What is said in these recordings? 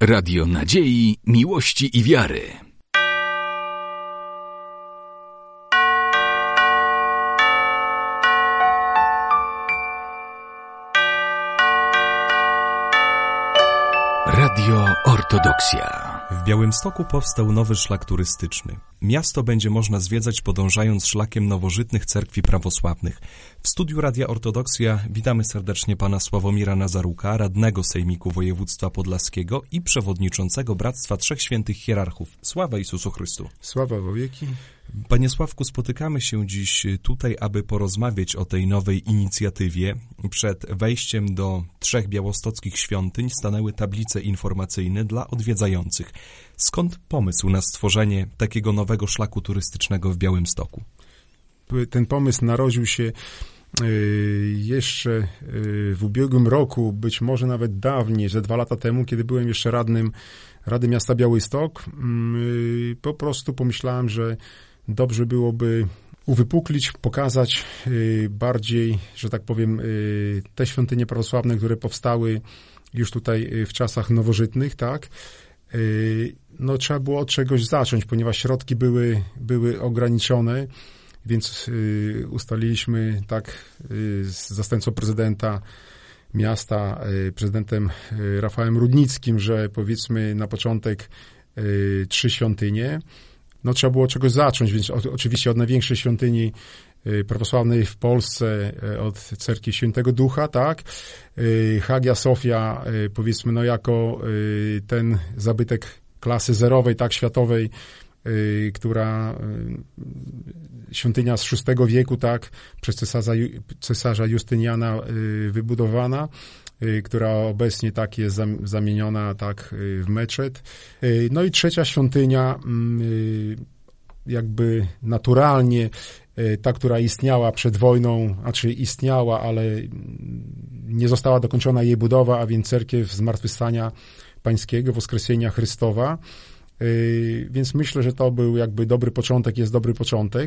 Radio nadziei, miłości i wiary. Radio Ortodoksja. W Białymstoku powstał nowy szlak turystyczny. Miasto będzie można zwiedzać podążając szlakiem nowożytnych cerkwi prawosławnych. W studiu Radia Ortodoksja witamy serdecznie pana Sławomira Nazaruka, radnego Sejmiku Województwa Podlaskiego i przewodniczącego Bractwa Trzech Świętych Hierarchów. Sława Jezusu Chrystu. Sława wo wieki. Panie Sławku, spotykamy się dziś tutaj, aby porozmawiać o tej nowej inicjatywie. Przed wejściem do trzech białostockich świątyń stanęły tablice informacyjne dla odwiedzających. Skąd pomysł na stworzenie takiego nowego szlaku turystycznego w Białymstoku? Ten pomysł narodził się jeszcze w ubiegłym roku, być może nawet dawniej, że 2 lata temu, kiedy byłem jeszcze radnym Rady Miasta Białystok. Po prostu pomyślałem, że dobrze byłoby uwypuklić, pokazać bardziej, że tak powiem, te świątynie prawosławne, które powstały już tutaj w czasach nowożytnych, tak? No trzeba było od czegoś zacząć, ponieważ środki były ograniczone, więc ustaliliśmy tak z zastępcą prezydenta miasta, prezydentem Rafałem Rudnickim, że powiedzmy na początek 3 świątynie. No trzeba było od czegoś zacząć, więc oczywiście od największej świątyni prawosławnej w Polsce, od cerkwi Świętego Ducha, tak? Hagia Sofia, powiedzmy, no jako ten zabytek klasy zerowej, tak, światowej, która świątynia z VI wieku, tak, przez cesarza Justyniana wybudowana, która obecnie tak jest zamieniona tak w meczet. No i trzecia świątynia, jakby naturalnie, ta, która istniała przed wojną, znaczy istniała, ale nie została dokończona jej budowa, a więc cerkiew Zmartwychwstania Pańskiego, Woskreslenia Chrystowa. Więc myślę, że to był jakby dobry początek, jest dobry początek.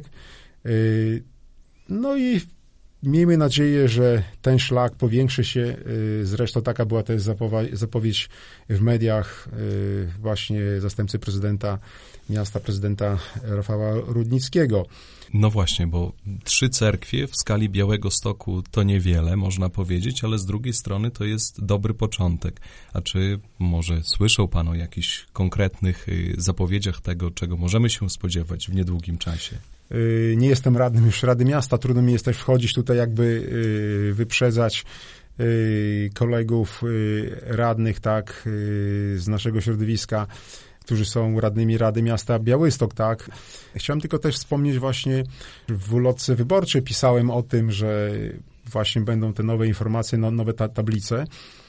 No i miejmy nadzieję, że ten szlak powiększy się. Zresztą taka była też zapowiedź w mediach właśnie zastępcy prezydenta miasta, prezydenta Rafała Rudnickiego. No właśnie, bo 3 cerkwie w skali Białegostoku to niewiele, można powiedzieć, ale z drugiej strony to jest dobry początek. A czy może słyszał pan o jakichś konkretnych zapowiedziach tego, czego możemy się spodziewać w niedługim czasie? Nie jestem radnym już Rady Miasta, trudno mi jest też wchodzić tutaj, jakby wyprzedzać kolegów radnych, tak, z naszego środowiska, którzy są radnymi Rady Miasta Białystok, tak. Chciałem tylko też wspomnieć właśnie, w ulotce wyborczej pisałem o tym, że właśnie będą te nowe informacje, nowe tablice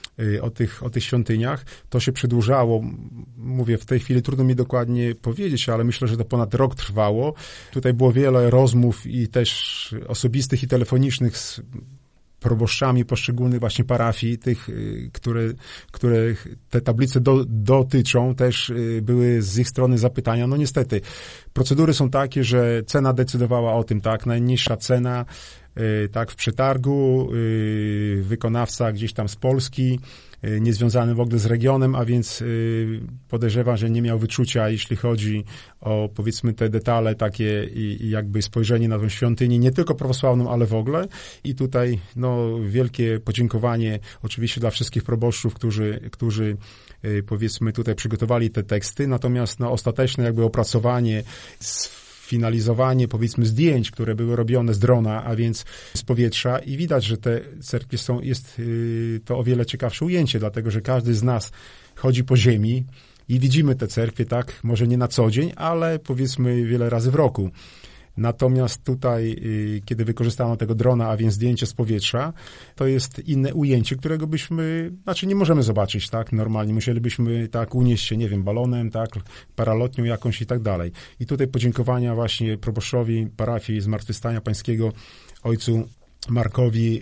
o tych świątyniach. To się przedłużało. Mówię, w tej chwili trudno mi dokładnie powiedzieć, ale myślę, że to ponad rok trwało. Tutaj było wiele rozmów i też osobistych i telefonicznych z proboszczami poszczególnych właśnie parafii, tych, które te tablice dotyczą, też były z ich strony zapytania. No niestety, procedury są takie, że cena decydowała o tym, tak, najniższa cena, tak, w przetargu, wykonawca gdzieś tam z Polski, niezwiązany w ogóle z regionem, a więc podejrzewam, że nie miał wyczucia, jeśli chodzi o, powiedzmy, te detale takie i jakby spojrzenie na tą świątynię, nie tylko prawosławną, ale w ogóle. I tutaj, no, wielkie podziękowanie oczywiście dla wszystkich proboszczów, którzy powiedzmy, tutaj przygotowali te teksty, natomiast, no, ostateczne jakby opracowanie, finalizowanie, powiedzmy, zdjęć, które były robione z drona, a więc z powietrza, i widać, że te cerkwie jest to o wiele ciekawsze ujęcie, dlatego że każdy z nas chodzi po ziemi i widzimy te cerkwie, tak, może nie na co dzień, ale powiedzmy wiele razy w roku. Natomiast tutaj, kiedy wykorzystano tego drona, a więc zdjęcie z powietrza, to jest inne ujęcie, którego byśmy, znaczy nie możemy zobaczyć, tak, normalnie. Musielibyśmy, tak, unieść się, nie wiem, balonem, tak, paralotnią jakąś i tak dalej. I tutaj podziękowania właśnie proboszczowi parafii Zmartwychwstania Pańskiego, ojcu Markowi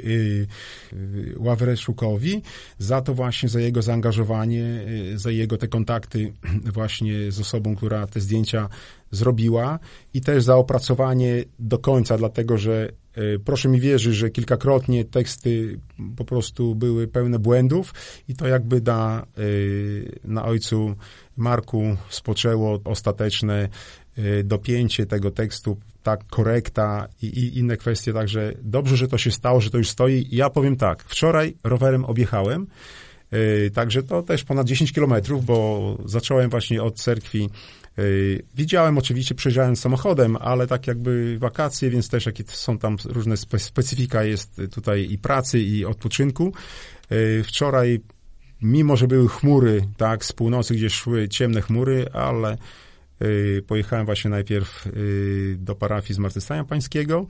Ławreszukowi, za to właśnie, za jego zaangażowanie, za jego te kontakty właśnie z osobą, która te zdjęcia zrobiła, i też za opracowanie do końca, dlatego że proszę mi wierzyć, że kilkakrotnie teksty po prostu były pełne błędów i to jakby na ojcu Marku spoczęło ostateczne dopięcie tego tekstu, tak, korekta i inne kwestie, także dobrze, że to się stało, że to już stoi. Ja powiem tak, wczoraj rowerem objechałem, także to też ponad 10 kilometrów, bo zacząłem właśnie od cerkwi. Widziałem oczywiście, przejeżdżałem samochodem, ale tak jakby wakacje, więc też jakie są tam różne specyfika jest tutaj i pracy, i odpoczynku. Wczoraj, mimo że były chmury, tak, z północy, gdzie szły ciemne chmury, ale pojechałem właśnie najpierw do parafii Zmartwychwstania Pańskiego,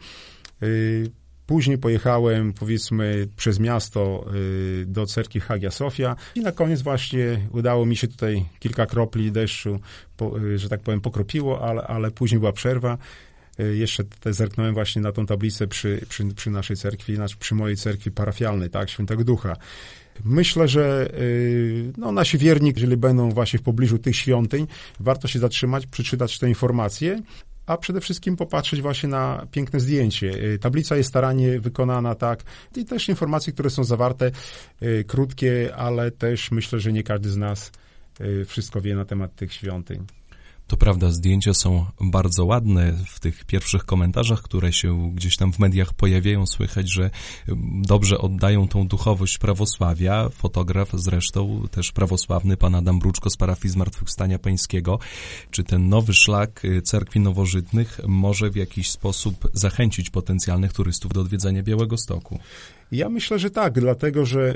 później pojechałem, powiedzmy, przez miasto do cerkwi Hagia Sofia i na koniec właśnie udało mi się tutaj kilka kropli deszczu, że tak powiem, pokropiło, ale później była przerwa. Jeszcze tutaj zerknąłem właśnie na tą tablicę przy naszej cerkwi, przy mojej cerkwi parafialnej, tak, Świętego Ducha. Myślę, że nasi wierni, jeżeli będą właśnie w pobliżu tych świątyń, warto się zatrzymać, przeczytać te informacje, a przede wszystkim popatrzeć właśnie na piękne zdjęcie. Tablica jest starannie wykonana, tak, i też informacje, które są zawarte, krótkie, ale też myślę, że nie każdy z nas wszystko wie na temat tych świątyń. To prawda, zdjęcia są bardzo ładne. W tych pierwszych komentarzach, które się gdzieś tam w mediach pojawiają, słychać, że dobrze oddają tą duchowość prawosławia. Fotograf zresztą też prawosławny, pan Adam Bruczko z parafii Zmartwychwstania Pańskiego. Czy ten nowy szlak cerkwi nowożytnych może w jakiś sposób zachęcić potencjalnych turystów do odwiedzania Białegostoku? Ja myślę, że tak, dlatego, że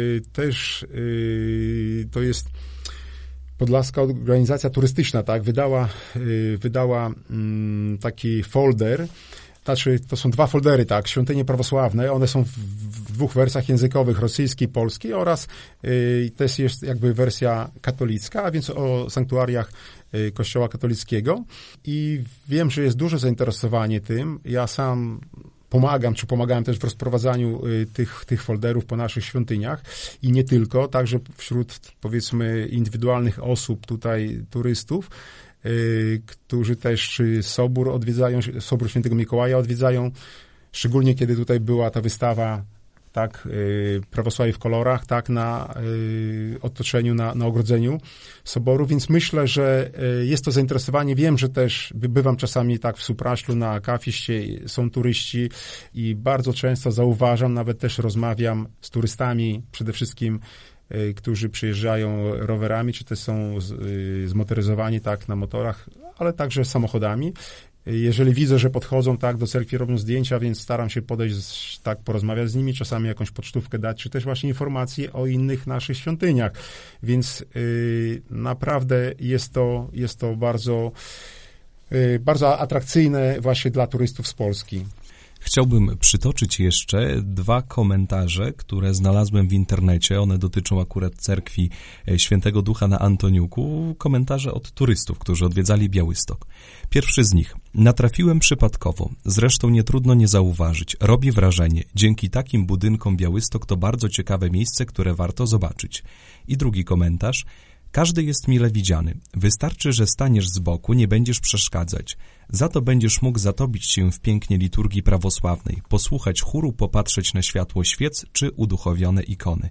też to jest Podlaska Organizacja Turystyczna, tak, wydała taki folder, znaczy to są 2 foldery, tak, świątynie prawosławne, one są w 2 wersjach językowych, rosyjskiej, polskiej oraz też jest jakby wersja katolicka, a więc o sanktuariach Kościoła katolickiego i wiem, że jest duże zainteresowanie tym. Ja sam pomagałem też w rozprowadzaniu tych folderów po naszych świątyniach i nie tylko, także wśród, powiedzmy, indywidualnych osób tutaj, turystów, którzy też Sobór odwiedzają, Sobór Świętego Mikołaja odwiedzają, szczególnie kiedy tutaj była ta wystawa, tak, prawosławie w kolorach, tak, na otoczeniu, na ogrodzeniu Soboru, więc myślę, że jest to zainteresowanie. Wiem, że też bywam czasami tak w Supraślu, na Akafiście, są turyści i bardzo często zauważam, nawet też rozmawiam z turystami, przede wszystkim którzy przyjeżdżają rowerami, czy też są zmotoryzowani, tak, na motorach, ale także samochodami. Jeżeli widzę, że podchodzą, tak, do cerkwi, robią zdjęcia, więc staram się podejść, tak, porozmawiać z nimi, czasami jakąś pocztówkę dać, czy też właśnie informacje o innych naszych świątyniach. Więc naprawdę jest to bardzo, bardzo atrakcyjne właśnie dla turystów z Polski. Chciałbym przytoczyć jeszcze 2 komentarze, które znalazłem w internecie. One dotyczą akurat cerkwi Świętego Ducha na Antoniuku. Komentarze od turystów, którzy odwiedzali Białystok. Pierwszy z nich. Natrafiłem przypadkowo. Zresztą nie trudno nie zauważyć. Robi wrażenie. Dzięki takim budynkom Białystok to bardzo ciekawe miejsce, które warto zobaczyć. I drugi komentarz. Każdy jest mile widziany. Wystarczy, że staniesz z boku, nie będziesz przeszkadzać. Za to będziesz mógł zatopić się w pięknie liturgii prawosławnej, posłuchać chóru, popatrzeć na światło świec czy uduchowione ikony.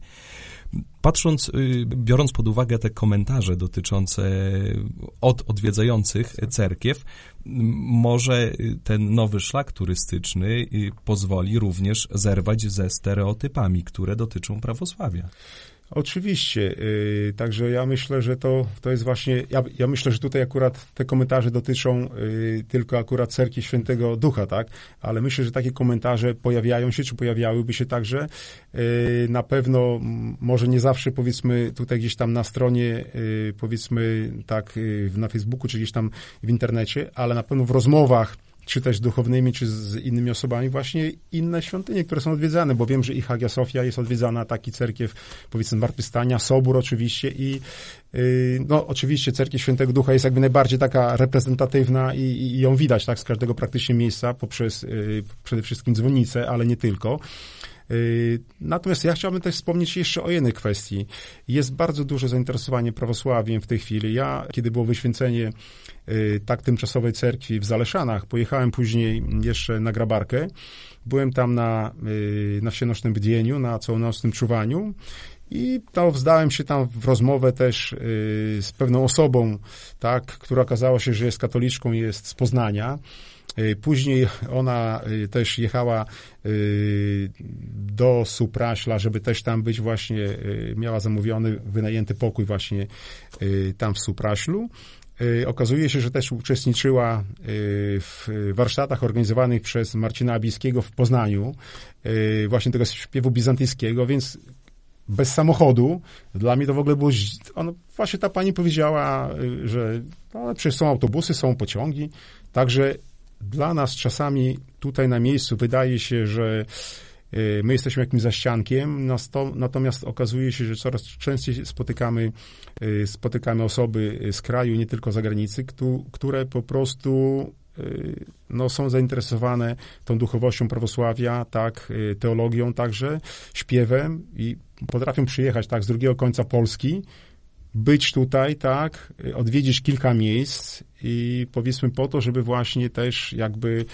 Biorąc pod uwagę te komentarze dotyczące odwiedzających cerkiew, może ten nowy szlak turystyczny pozwoli również zerwać ze stereotypami, które dotyczą prawosławia. Oczywiście, także ja myślę, że to jest właśnie, ja myślę, że tutaj akurat te komentarze dotyczą tylko akurat cerkwi Świętego Ducha, tak, ale myślę, że takie komentarze pojawiają się, czy pojawiałyby się także, na pewno, może nie zawsze, powiedzmy, tutaj gdzieś tam na stronie, powiedzmy, tak, na Facebooku, czy gdzieś tam w internecie, ale na pewno w rozmowach, czy też duchownymi, czy z innymi osobami, właśnie inne świątynie, które są odwiedzane, bo wiem, że i Hagia Sofia jest odwiedzana, taki cerkiew, powiedzmy, Zmartwychwstania, Sobór oczywiście i oczywiście cerkiew Świętego Ducha jest jakby najbardziej taka reprezentatywna i ją widać, tak, z każdego praktycznie miejsca poprzez przede wszystkim dzwonnicę, ale nie tylko. Natomiast ja chciałbym też wspomnieć jeszcze o jednej kwestii. Jest bardzo duże zainteresowanie prawosławiem w tej chwili. Ja, kiedy było wyświęcenie tak tymczasowej cerkwi w Zaleszanach, pojechałem później jeszcze na Grabarkę. Byłem tam na wsienocznym bdzieniu, na całonocnym czuwaniu i wzdałem się tam w rozmowę też z pewną osobą, tak, która okazała się, że jest katoliczką, jest z Poznania. Później ona też jechała do Supraśla, żeby też tam być właśnie, miała zamówiony, wynajęty pokój właśnie tam w Supraślu. Okazuje się, że też uczestniczyła w warsztatach organizowanych przez Marcina Abińskiego w Poznaniu, właśnie tego śpiewu bizantyjskiego, więc bez samochodu, dla mnie to w ogóle było, właśnie ta pani powiedziała, że ale przecież są autobusy, są pociągi, także dla nas czasami tutaj na miejscu wydaje się, że my jesteśmy jakimś zaściankiem, natomiast okazuje się, że coraz częściej spotykamy osoby z kraju, nie tylko z zagranicy, które po prostu są zainteresowane tą duchowością prawosławia, tak, teologią także, śpiewem i potrafią przyjechać tak z drugiego końca Polski, być tutaj, tak, odwiedzić kilka miejsc i powiedzmy po to, żeby właśnie też jakby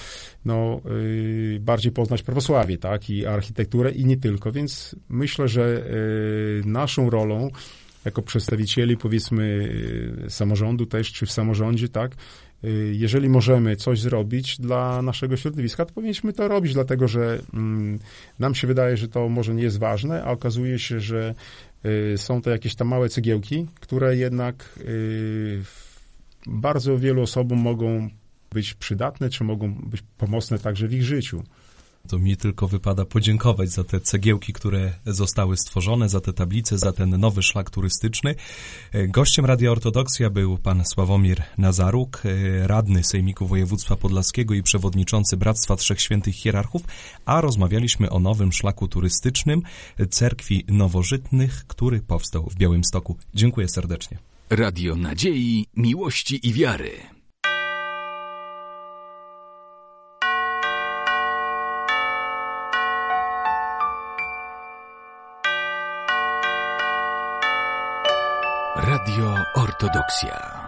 bardziej poznać prawosławie, tak, i architekturę i nie tylko, więc myślę, że naszą rolą jako przedstawicieli powiedzmy samorządu też, czy w samorządzie, tak, jeżeli możemy coś zrobić dla naszego środowiska, to powinniśmy to robić, dlatego że nam się wydaje, że to może nie jest ważne, a okazuje się, że są to jakieś tam małe cegiełki, które jednak bardzo wielu osobom mogą być przydatne, czy mogą być pomocne także w ich życiu. To mi tylko wypada podziękować za te cegiełki, które zostały stworzone, za te tablice, za ten nowy szlak turystyczny. Gościem Radia Ortodoksja był pan Sławomir Nazaruk, radny Sejmiku Województwa Podlaskiego i przewodniczący Bractwa Trzech Świętych Hierarchów, a rozmawialiśmy o nowym szlaku turystycznym Cerkwi Nowożytnych, który powstał w Białymstoku. Dziękuję serdecznie. Radio Nadziei, Miłości i Wiary. Radio Ortodoksja.